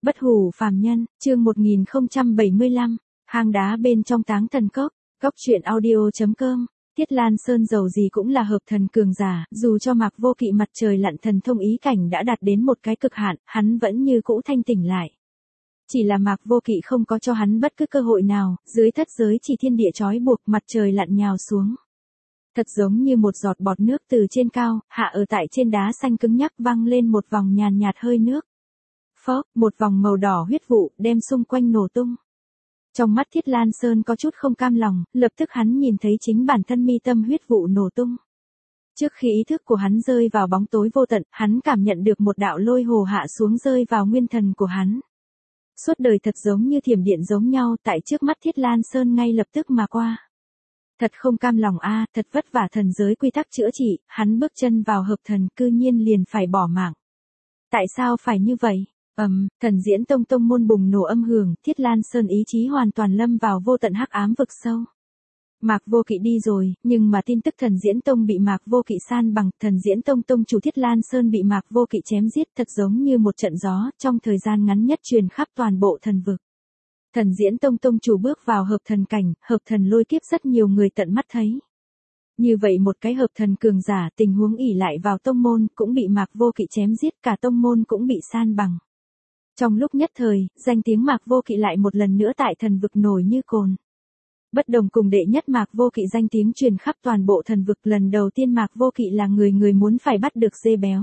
Bất hủ phàm nhân, chương 1075, hang đá bên trong Táng Thần Cốc, Cốc truyện audio.com. Thiết Lan Sơn dầu gì cũng là hợp thần cường giả, dù cho Mạc Vô Kỵ mặt trời lặn thần thông ý cảnh đã đạt đến một cái cực hạn, hắn vẫn như cũ thanh tỉnh lại. Chỉ là Mạc Vô Kỵ không có cho hắn bất cứ cơ hội nào, dưới thất giới chỉ thiên địa trói buộc mặt trời lặn nhào xuống. Thật giống như một giọt bọt nước từ trên cao, hạ ở tại trên đá xanh cứng nhắc văng lên một vòng nhàn nhạt hơi nước. Phốc, một vòng màu đỏ huyết vụ đem xung quanh nổ tung. Trong mắt Thiết Lan Sơn có chút không cam lòng, lập tức hắn nhìn thấy chính bản thân mi tâm huyết vụ nổ tung. Trước khi ý thức của hắn rơi vào bóng tối vô tận, hắn cảm nhận được một đạo lôi hồ hạ xuống rơi vào nguyên thần của hắn. Suốt đời thật giống như thiểm điện giống nhau tại trước mắt Thiết Lan Sơn ngay lập tức mà qua. Thật không cam lòng a, thật vất vả thần giới quy tắc chữa trị, hắn bước chân vào hợp thần cư nhiên liền phải bỏ mạng. Tại sao phải như vậy? Thần diễn tông môn bùng nổ âm hưởng, Thiết Lan Sơn ý chí hoàn toàn lâm vào vô tận hắc ám vực sâu. Mạc Vô Kỵ đi rồi, nhưng mà tin tức thần diễn tông bị Mạc Vô Kỵ san bằng, thần diễn tông tông chủ Thiết Lan Sơn bị Mạc Vô Kỵ chém giết thật giống như một trận gió, trong thời gian ngắn nhất truyền khắp toàn bộ thần vực. Thần diễn tông tông chủ bước vào hợp thần cảnh, hợp thần lôi kiếp rất nhiều người tận mắt thấy. Như vậy một cái hợp thần cường giả tình huống ỷ lại vào tông môn cũng bị Mạc Vô Kỵ chém giết, cả tông môn cũng bị san bằng. Trong lúc nhất thời, danh tiếng Mạc Vô Kỵ lại một lần nữa tại thần vực nổi như cồn. Bất đồng cùng đệ nhất Mạc Vô Kỵ danh tiếng truyền khắp toàn bộ thần vực, lần đầu tiên Mạc Vô Kỵ là người muốn phải bắt được dê béo.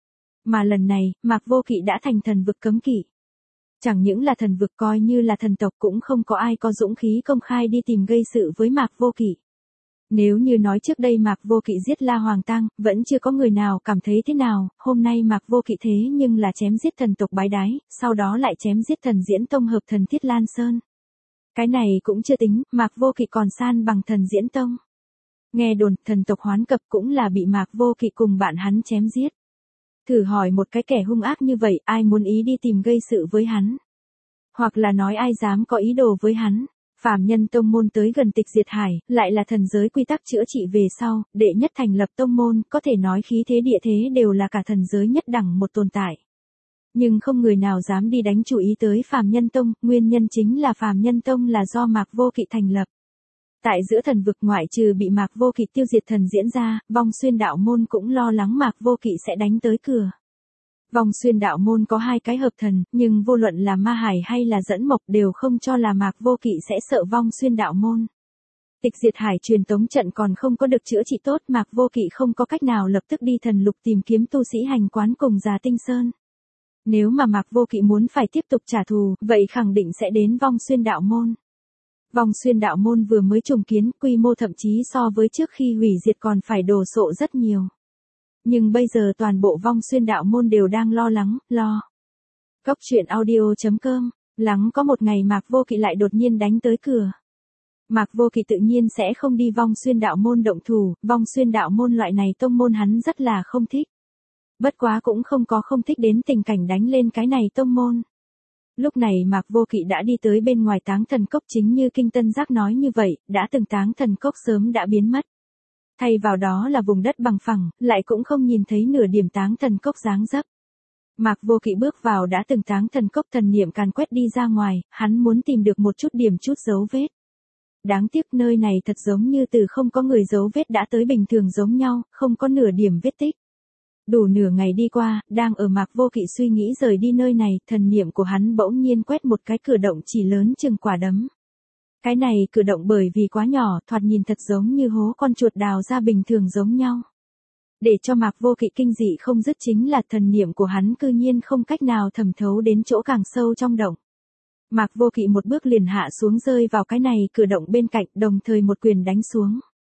Mà lần này, Mạc Vô Kỵ đã thành thần vực cấm kỵ. Chẳng những là thần vực, coi như là thần tộc cũng không có ai có dũng khí công khai đi tìm gây sự với Mạc Vô Kỵ. Nếu như nói trước đây Mạc Vô Kỵ giết La Hoàng Tang, vẫn chưa có người nào cảm thấy thế nào, hôm nay Mạc Vô Kỵ thế nhưng là chém giết thần tộc Bái Đái, sau đó lại chém giết thần diễn tông hợp thần Thiết Lan Sơn. Cái này cũng chưa tính, Mạc Vô Kỵ còn san bằng thần diễn tông. Nghe đồn, thần tộc Hoán Cập cũng là bị Mạc Vô Kỵ cùng bạn hắn chém giết. Thử hỏi một cái kẻ hung ác như vậy, ai muốn ý đi tìm gây sự với hắn? Hoặc là nói ai dám có ý đồ với hắn? Phàm nhân tông môn tới gần tịch diệt hải, lại là thần giới quy tắc chữa trị về sau, đệ nhất thành lập tông môn, có thể nói khí thế địa thế đều là cả thần giới nhất đẳng một tồn tại. Nhưng không người nào dám đi đánh chú ý tới phàm nhân tông, nguyên nhân chính là phàm nhân tông là do Mạc Vô Kỵ thành lập. Tại giữa thần vực ngoại trừ bị Mạc Vô Kỵ tiêu diệt thần diễn ra, Vong Xuyên đạo môn cũng lo lắng Mạc Vô Kỵ sẽ đánh tới cửa. Vong Xuyên đạo môn có hai cái hợp thần, nhưng vô luận là Ma Hải hay là Dẫn Mộc đều không cho là Mạc Vô Kỵ sẽ sợ Vong Xuyên đạo môn. Tịch diệt hải truyền tống trận còn không có được chữa trị tốt, Mạc Vô Kỵ không có cách nào lập tức đi thần lục tìm kiếm tu sĩ hành quán cùng Già Tinh Sơn. Nếu mà Mạc Vô Kỵ muốn phải tiếp tục trả thù, vậy khẳng định sẽ đến Vong Xuyên đạo môn. Vong Xuyên đạo môn vừa mới trùng kiến, quy mô thậm chí so với trước khi hủy diệt còn phải đồ sộ rất nhiều. Nhưng bây giờ toàn bộ Vong Xuyên đạo môn đều đang lo lắng, lo. Cốc truyện audio.com, lắng có một ngày Mạc Vô Kỵ lại đột nhiên đánh tới cửa. Mạc Vô Kỵ tự nhiên sẽ không đi Vong Xuyên đạo môn động thủ, Vong Xuyên đạo môn loại này tông môn hắn rất là không thích. Bất quá cũng không thích đến tình cảnh đánh lên cái này tông môn. Lúc này Mạc Vô Kỵ đã đi tới bên ngoài Táng Thần Cốc, chính như Kinh Tân Giác nói như vậy, đã từng Táng Thần Cốc sớm đã biến mất. Thay vào đó là vùng đất bằng phẳng, lại cũng không nhìn thấy nửa điểm Táng Thần Cốc dáng dấp. Mạc Vô Kỵ bước vào đã từng Táng Thần Cốc, thần niệm càn quét đi ra ngoài, hắn muốn tìm được một chút điểm chút dấu vết. Đáng tiếc nơi này thật giống như từ không có người dấu vết đã tới bình thường giống nhau, không có nửa điểm vết tích. Đủ nửa ngày đi qua, đang ở Mạc Vô Kỵ suy nghĩ rời đi nơi này, thần niệm của hắn bỗng nhiên quét một cái cửa động chỉ lớn chừng quả đấm. Cái này cửa động bởi vì quá nhỏ, thoạt nhìn thật giống như hố con chuột đào ra bình thường giống nhau. Để cho Mạc Vô Kỵ kinh dị không dứt chính là thần niệm của hắn cư nhiên không cách nào thẩm thấu đến chỗ càng sâu trong động. Mạc Vô Kỵ một bước liền hạ xuống rơi vào cái này cửa động bên cạnh, đồng thời một quyền đánh xuống.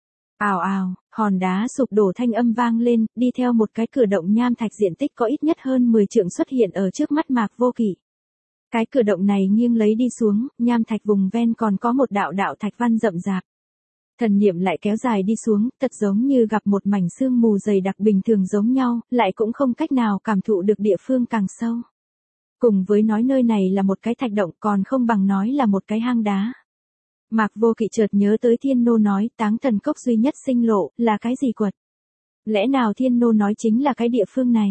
Ào ào, hòn đá sụp đổ thanh âm vang lên, đi theo một cái cửa động nham thạch diện tích có ít nhất hơn 10 trượng xuất hiện ở trước mắt Mạc Vô Kỵ. Cái cửa động này nghiêng lấy đi xuống, nham thạch vùng ven còn có một đạo thạch văn rậm rạp. Thần niệm lại kéo dài đi xuống, thật giống như gặp một mảnh sương mù dày đặc bình thường giống nhau, lại cũng không cách nào cảm thụ được địa phương càng sâu. Cùng với nói nơi này là một cái thạch động còn không bằng nói là một cái hang đá. Mạc Vô Kỵ chợt nhớ tới Thiên Nô nói Táng Thần Cốc duy nhất sinh lộ, là cái gì quật? Lẽ nào Thiên Nô nói chính là cái địa phương này?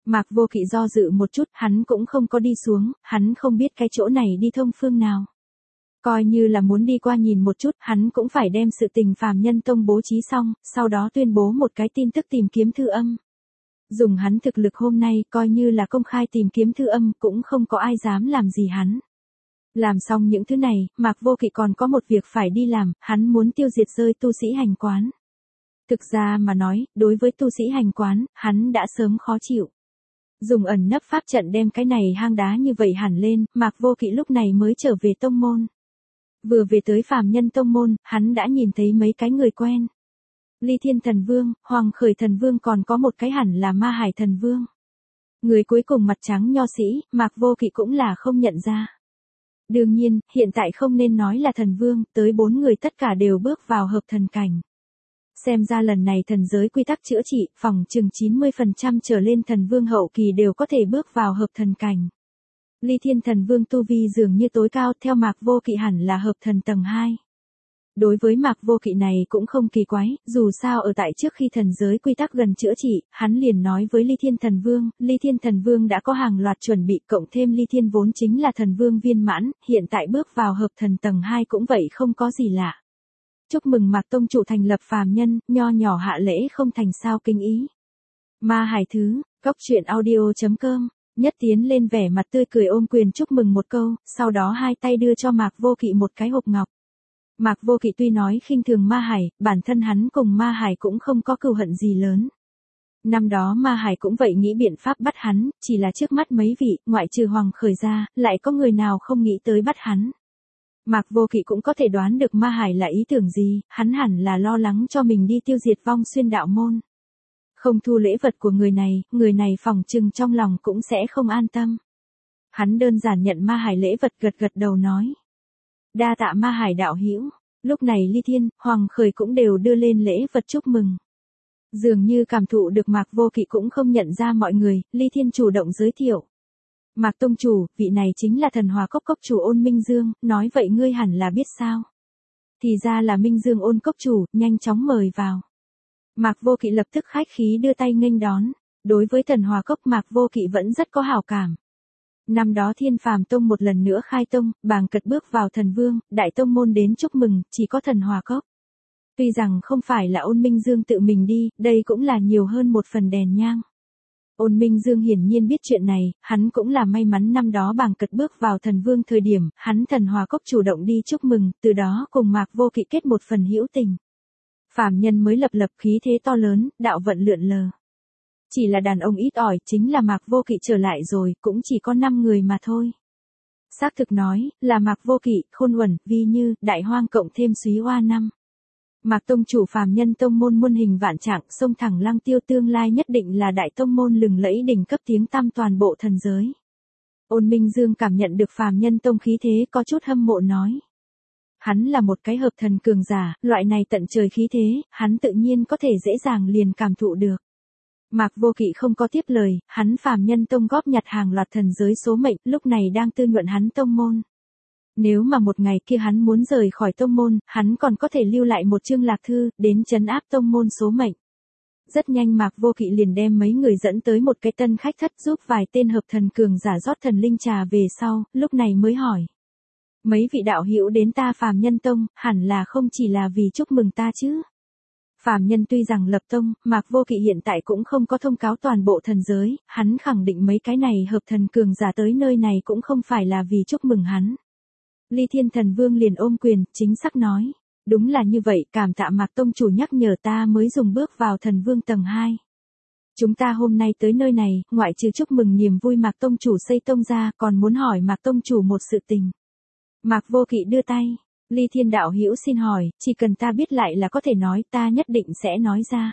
Mạc Vô Kỵ do dự một chút, hắn cũng không có đi xuống, hắn không biết cái chỗ này đi thông phương nào. Coi như là muốn đi qua nhìn một chút, hắn cũng phải đem sự tình Phàm Nhân Tông bố trí xong, sau đó tuyên bố một cái tin tức tìm kiếm thư âm. Dùng hắn thực lực hôm nay, coi như là công khai tìm kiếm thư âm, cũng không có ai dám làm gì hắn. Làm xong những thứ này, Mạc Vô Kỵ còn có một việc phải đi làm, hắn muốn tiêu diệt rơi tu sĩ hành quán. Thực ra mà nói, đối với tu sĩ hành quán, hắn đã sớm khó chịu. Dùng ẩn nấp pháp trận đem cái này hang đá như vậy hẳn lên, Mạc Vô Kỵ lúc này mới trở về tông môn. Vừa về tới Phàm Nhân Tông môn, hắn đã nhìn thấy mấy cái người quen. Ly Thiên Thần Vương, Hoàng Khởi Thần Vương, còn có một cái hẳn là Ma Hải Thần Vương. Người cuối cùng mặt trắng nho sĩ, Mạc Vô Kỵ cũng là không nhận ra. Đương nhiên, hiện tại không nên nói là thần vương, tới 4 người tất cả đều bước vào hợp thần cảnh. Xem ra lần này thần giới quy tắc chữa trị, phòng chừng 90% trở lên thần vương hậu kỳ đều có thể bước vào hợp thần cảnh. Ly Thiên Thần Vương tu vi dường như tối cao, theo Mạc Vô Kỵ hẳn là hợp thần tầng 2. Đối với Mạc Vô Kỵ này cũng không kỳ quái, dù sao ở tại trước khi thần giới quy tắc gần chữa trị, hắn liền nói với Ly Thiên Thần Vương đã có hàng loạt chuẩn bị, cộng thêm Ly Thiên vốn chính là thần vương viên mãn, hiện tại bước vào hợp thần tầng 2 cũng vậy không có gì lạ. Chúc mừng Mạc tông chủ thành lập phàm nhân, nho nhỏ hạ lễ không thành sao kinh ý. Ma Hải Thứ, Cốc Truyện Audio.com, Nhất tiến lên vẻ mặt tươi cười ôm quyền chúc mừng một câu, sau đó hai tay đưa cho Mạc Vô Kỵ một cái hộp ngọc. Mạc Vô Kỵ tuy nói khinh thường Ma Hải, bản thân hắn cùng Ma Hải cũng không có cừu hận gì lớn. Năm đó Ma Hải cũng vậy nghĩ biện pháp bắt hắn, chỉ là trước mắt mấy vị, ngoại trừ Hoàng Khởi ra, lại có người nào không nghĩ tới bắt hắn. Mạc Vô Kỵ cũng có thể đoán được Ma Hải là ý tưởng gì, hắn hẳn là lo lắng cho mình đi tiêu diệt Vong Xuyên đạo môn. Không thu lễ vật của người này phỏng chừng trong lòng cũng sẽ không an tâm. Hắn đơn giản nhận Ma Hải lễ vật gật gật đầu nói. Đa tạ Ma Hải đạo hữu. Lúc này Ly Thiên, Hoàng Khởi cũng đều đưa lên lễ vật chúc mừng. Dường như cảm thụ được Mạc Vô Kỵ cũng không nhận ra mọi người, Ly Thiên chủ động giới thiệu. Mạc tông chủ, vị này chính là Thần Hòa Cốc cốc chủ Ôn Minh Dương, nói vậy ngươi hẳn là biết sao. Thì ra là Minh Dương Ôn cốc chủ, nhanh chóng mời vào. Mạc Vô Kỵ lập tức khách khí đưa tay nghênh đón, đối với Thần Hòa Cốc Mạc Vô Kỵ vẫn rất có hảo cảm. Năm đó Thiên Phàm Tông một lần nữa khai tông, bàng cật bước vào thần vương, đại tông môn đến chúc mừng, chỉ có Thần Hòa Cốc. Tuy rằng không phải là Ôn Minh Dương tự mình đi, đây cũng là nhiều hơn một phần đèn nhang. Ôn Minh Dương hiển nhiên biết chuyện này, hắn cũng là may mắn năm đó bàng cật bước vào thần vương thời điểm, hắn Thần Hòa Cốc chủ động đi chúc mừng, từ đó cùng Mạc Vô Kỵ kết một phần hữu tình. Phàm nhân mới lập khí thế to lớn, đạo vận lượn lờ. Chỉ là đàn ông ít ỏi, chính là Mạc Vô Kỵ trở lại rồi, cũng chỉ có 5 người mà thôi. Xác thực nói, là Mạc Vô Kỵ, Khôn Uẩn, Vi Như, Đại Hoang cộng thêm Súy Hoa năm. Mạc tông chủ Phàm Nhân Tông môn muôn hình vạn trạng, sông thẳng Lăng Tiêu tương lai nhất định là đại tông môn lừng lẫy đỉnh cấp tiếng tăm toàn bộ thần giới. Ôn Minh Dương cảm nhận được Phàm Nhân Tông khí thế có chút hâm mộ nói. Hắn là một cái hợp thần cường giả, loại này tận trời khí thế, hắn tự nhiên có thể dễ dàng liền cảm thụ được. Mạc Vô Kỵ không có tiếp lời, hắn Phàm Nhân Tông góp nhặt hàng loạt thần giới số mệnh, lúc này đang tư nhuận hắn tông môn. Nếu mà một ngày kia hắn muốn rời khỏi tông môn, hắn còn có thể lưu lại một chương lạc thư, đến trấn áp tông môn số mệnh. Rất nhanh Mạc Vô Kỵ liền đem mấy người dẫn tới một cái tân khách thất giúp vài tên hợp thần cường giả rót thần linh trà về sau, lúc này mới hỏi. Mấy vị đạo hữu đến ta Phàm Nhân Tông, hẳn là không chỉ là vì chúc mừng ta chứ. Phàm nhân tuy rằng lập tông, Mạc Vô Kỵ hiện tại cũng không có thông cáo toàn bộ thần giới, hắn khẳng định mấy cái này hợp thần cường giả tới nơi này cũng không phải là vì chúc mừng hắn. Ly Thiên Thần Vương liền ôm quyền, chính xác nói. Đúng là như vậy, cảm tạ Mạc tông chủ nhắc nhở ta mới dùng bước vào thần vương tầng 2. Chúng ta hôm nay tới nơi này, ngoại trừ chúc mừng niềm vui Mạc tông chủ xây tông ra, còn muốn hỏi Mạc tông chủ một sự tình. Mạc Vô Kỵ đưa tay. Ly Thiên đạo hữu xin hỏi, chỉ cần ta biết lại là có thể nói, ta nhất định sẽ nói ra.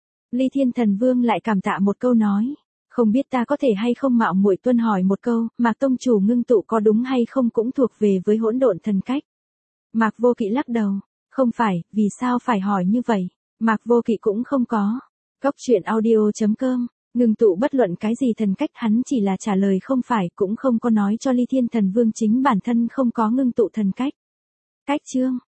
Ly Thiên Thần Vương lại cảm tạ một câu nói. Không biết ta có thể hay không mạo muội tuân hỏi một câu, Mạc tông chủ ngưng tụ có đúng hay không cũng thuộc về với hỗn độn thần cách. Mạc Vô Kỵ lắc đầu. Không phải, vì sao phải hỏi như vậy? Mạc Vô Kỵ cũng không có. Cốc Truyện Audio.com, ngưng tụ bất luận cái gì thần cách, hắn chỉ là trả lời không phải, cũng không có nói cho Ly Thiên Thần Vương chính bản thân không có ngưng tụ thần cách. Cách chương